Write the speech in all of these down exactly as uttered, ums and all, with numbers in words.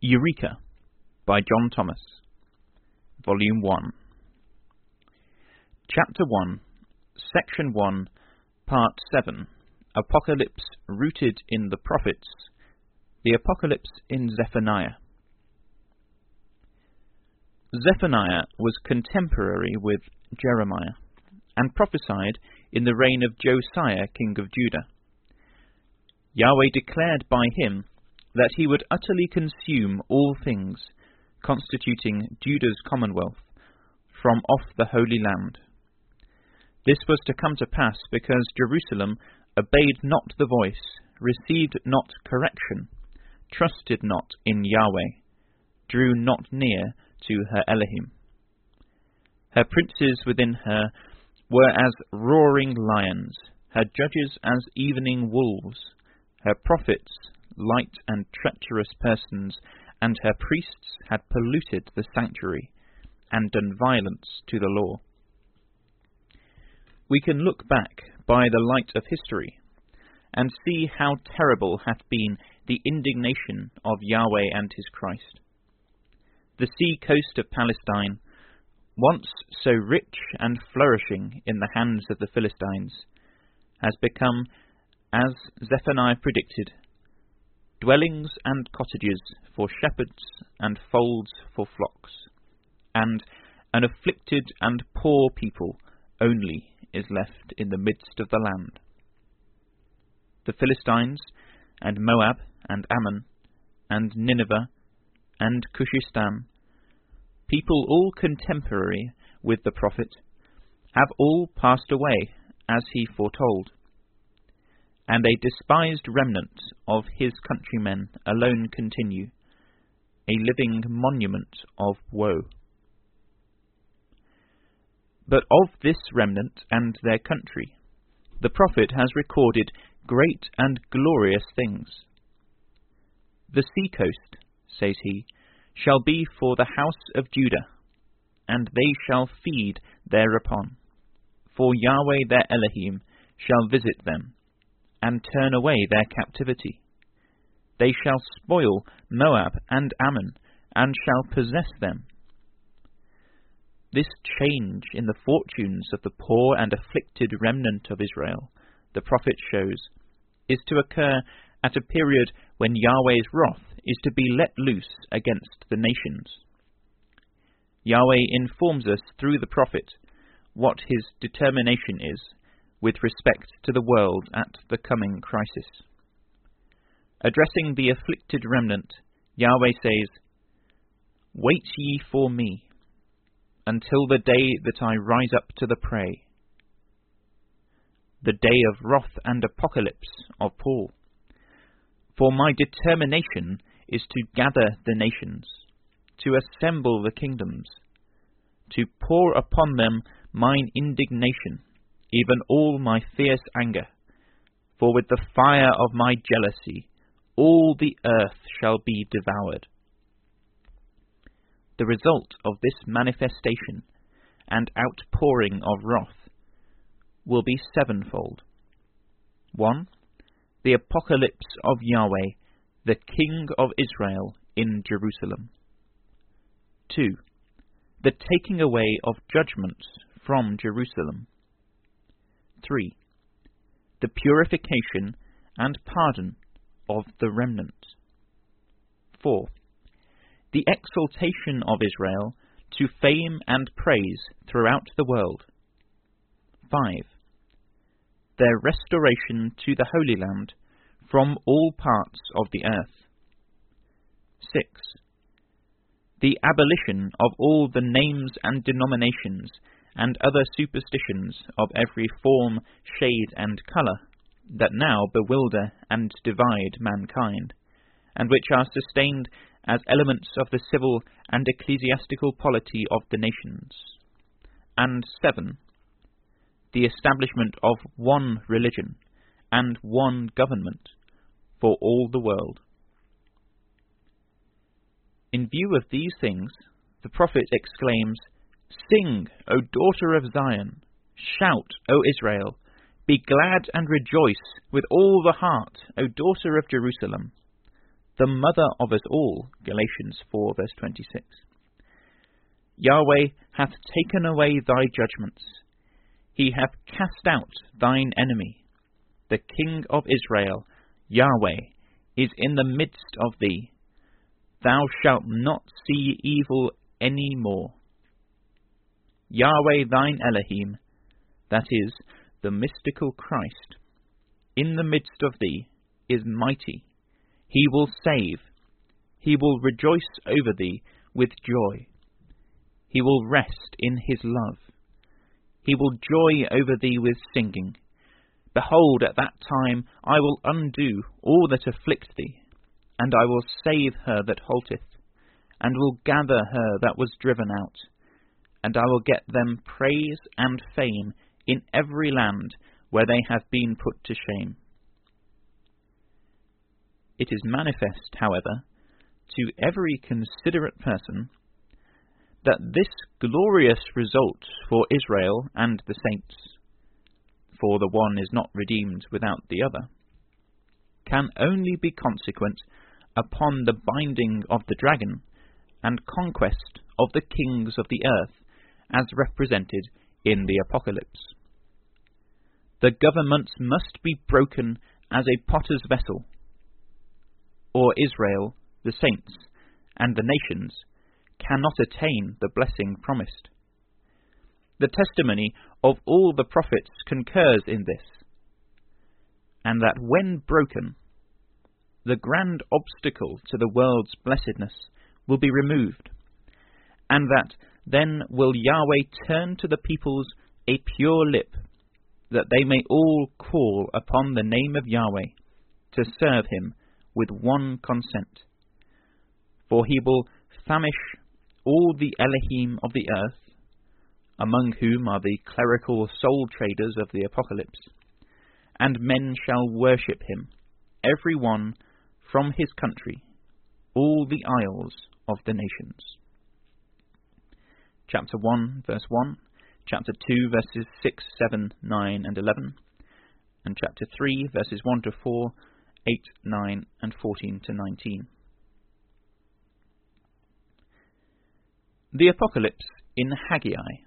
Eureka by John Thomas, Volume one. Chapter one, Section one, Part seven, Apocalypse Rooted in the Prophets, the Apocalypse in Zephaniah. Zephaniah was contemporary with Jeremiah, and prophesied in the reign of Josiah, king of Judah. Yahweh declared by him that he would utterly consume all things constituting Judah's commonwealth from off the Holy Land. This was to come to pass because Jerusalem obeyed not the voice, received not correction, trusted not in Yahweh, drew not near to her Elohim. Her princes within her were as roaring lions, her judges as evening wolves, her prophets light and treacherous persons, and her priests had polluted the sanctuary, and done violence to the law. We can look back by the light of history, and see how terrible hath been the indignation of Yahweh and his Christ. The sea coast of Palestine, once so rich and flourishing in the hands of the Philistines, has become, as Zephaniah predicted, dwellings and cottages for shepherds and folds for flocks, and an afflicted and poor people only is left in the midst of the land. The Philistines, and Moab, and Ammon, and Nineveh, and Cushistan, people all contemporary with the prophet, have all passed away, as he foretold, and a despised remnant of his countrymen alone continue, a living monument of woe. But of this remnant and their country, the prophet has recorded great and glorious things. The sea coast, says he, shall be for the house of Judah, and they shall feed thereupon. For Yahweh their Elohim shall visit them, and turn away their captivity. They shall spoil Moab and Ammon, and shall possess them. This change in the fortunes of the poor and afflicted remnant of Israel, the prophet shows, is to occur at a period when Yahweh's wrath is to be let loose against the nations. Yahweh informs us through the prophet what his determination is with respect to the world at the coming crisis. Addressing the afflicted remnant, Yahweh says, "Wait ye for me, until the day that I rise up to the prey," the day of wrath and apocalypse of Paul. For my determination is to gather the nations, to assemble the kingdoms, to pour upon them mine indignation, even all my fierce anger. For with the fire of my jealousy all the earth shall be devoured. The result of this manifestation and outpouring of wrath will be sevenfold. One, the apocalypse of Yahweh, the King of Israel in Jerusalem. Two, the taking away of judgments from Jerusalem. Three, the purification and pardon of the remnant. Four, the exaltation of Israel to fame and praise throughout the world. Five, their restoration to the Holy Land from all parts of the earth. Six, the abolition of all the names and denominations and other superstitions of every form, shade, and colour that now bewilder and divide mankind, and which are sustained as elements of the civil and ecclesiastical polity of the nations. And seven, the establishment of one religion and one government for all the world. In view of these things, the prophet exclaims, "Sing, O daughter of Zion! Shout, O Israel! Be glad and rejoice with all the heart, O daughter of Jerusalem! the mother of us all, Galatians four, verse twenty-six. Yahweh hath taken away thy judgments. He hath cast out thine enemy. The King of Israel, Yahweh, is in the midst of thee. Thou shalt not see evil any more. Yahweh thine Elohim, that is, the mystical Christ, in the midst of thee, is mighty. He will save. He will rejoice over thee with joy. He will rest in his love. He will joy over thee with singing. Behold, at that time I will undo all that afflict thee, and I will save her that halteth, and will gather her that was driven out, and I will get them praise and fame in every land where they have been put to shame. It is manifest, however, to every considerate person, that this glorious result for Israel and the saints, for the one is not redeemed without the other, can only be consequent upon the binding of the dragon and conquest of the kings of the earth as represented in the Apocalypse. The governments must be broken as a potter's vessel, or Israel, the saints, and the nations cannot attain the blessing promised. The testimony of all the prophets concurs in this, and that when broken, the grand obstacle to the world's blessedness will be removed, and that then will Yahweh turn to the peoples a pure lip, that they may all call upon the name of Yahweh to serve him with one consent. For he will famish all the Elohim of the earth, among whom are the clerical soul traders of the Apocalypse, and men shall worship him, every one from his country, all the isles of the nations. Chapter one, verse one, chapter two, verses six, seven, nine, and eleven, and chapter three, verses one to four, eight, nine, and fourteen to nineteen. The Apocalypse in Haggai.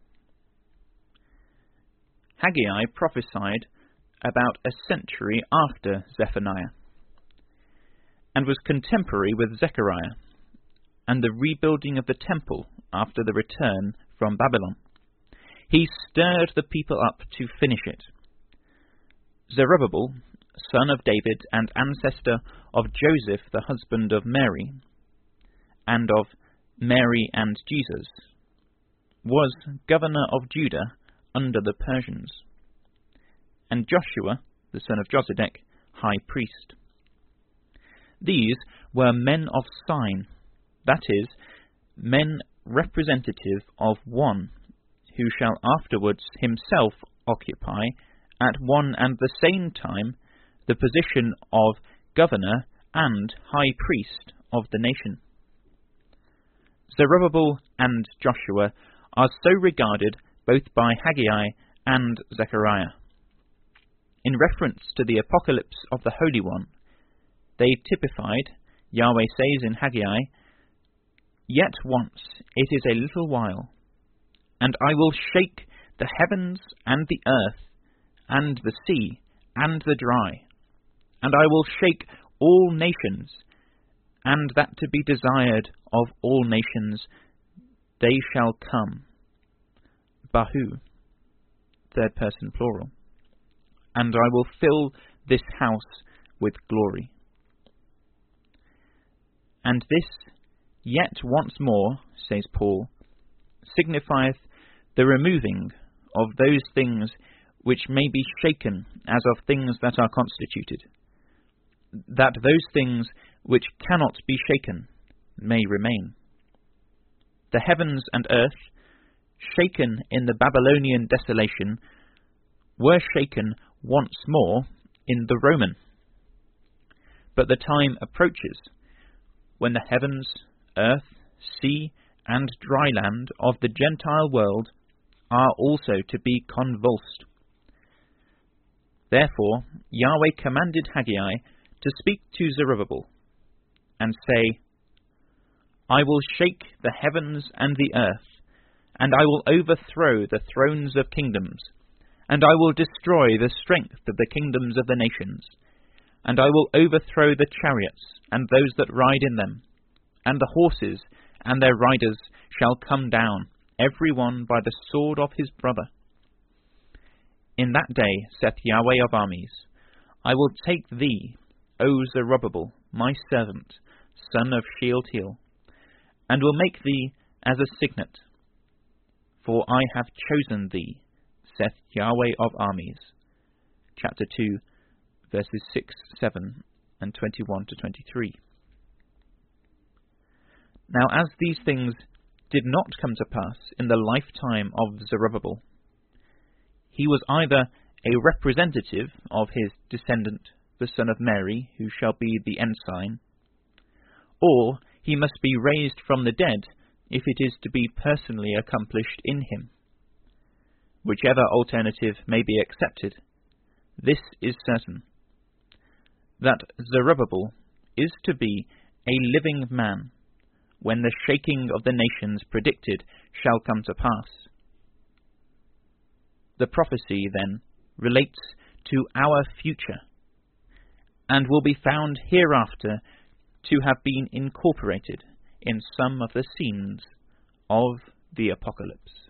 Haggai prophesied about a century after Zephaniah, and was contemporary with Zechariah, and the rebuilding of the temple after the return from Babylon. He stirred the people up to finish it. Zerubbabel, son of David and ancestor of Joseph, the husband of Mary, and of Mary and Jesus, was governor of Judah under the Persians, and Joshua, the son of Josedek, high priest. These were men of sign, that is, men representative of one, who shall afterwards himself occupy, at one and the same time, the position of governor and high priest of the nation. Zerubbabel and Joshua are so regarded both by Haggai and Zechariah. In reference to the apocalypse of the Holy One, they typified, Yahweh says in Haggai, "Yet once it is a little while, and I will shake the heavens and the earth, and the sea and the dry, and I will shake all nations, and that to be desired of all nations they shall come." Bahu, third person plural. "And I will fill this house with glory." And this, yet once more, says Paul, signifieth the removing of those things which may be shaken as of things that are constituted, that those things which cannot be shaken may remain. The heavens and earth, shaken in the Babylonian desolation, were shaken once more in the Roman. But the time approaches when the heavens, earth, sea, and dry land of the Gentile world are also to be convulsed. Therefore Yahweh commanded Haggai to speak to Zerubbabel, and say, I will shake the heavens and the earth, and I will overthrow the thrones of kingdoms, and I will destroy the strength of the kingdoms of the nations, and I will overthrow the chariots and those that ride in them, and the horses and their riders shall come down, every one by the sword of his brother. In that day, saith Yahweh of armies, I will take thee, O Zerubbabel, my servant, son of Shealtiel, and will make thee as a signet. For I have chosen thee, saith Yahweh of armies. Chapter two, verses six, seven, and twenty-one to twenty-three. Now as these things did not come to pass in the lifetime of Zerubbabel, he was either a representative of his descendant, the son of Mary, who shall be the ensign, or he must be raised from the dead if it is to be personally accomplished in him. Whichever alternative may be accepted, this is certain, that Zerubbabel is to be a living man when the shaking of the nations predicted shall come to pass. The prophecy, then, relates to our future, and will be found hereafter to have been incorporated in some of the scenes of the Apocalypse.